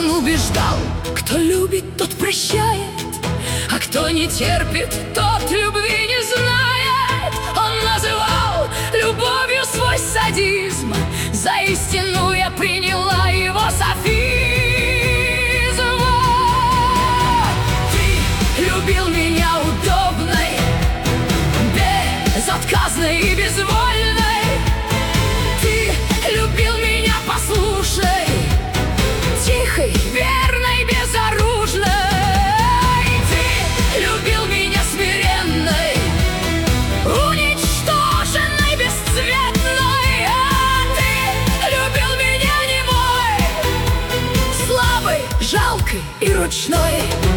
Он убеждал: кто любит, тот прощает, а кто не терпит, тот любви не знает. Он называл любовью свой садизм, за истину я приняла его софизм. Ты любил меня удобной, безотказной и безвольной. Ты любил меня послушной, тихой, верной, безоружной. Ты любил меня смиренной, уничтоженной, бесцветной. А ты любил меня немой, слабой, жалкой и ручной.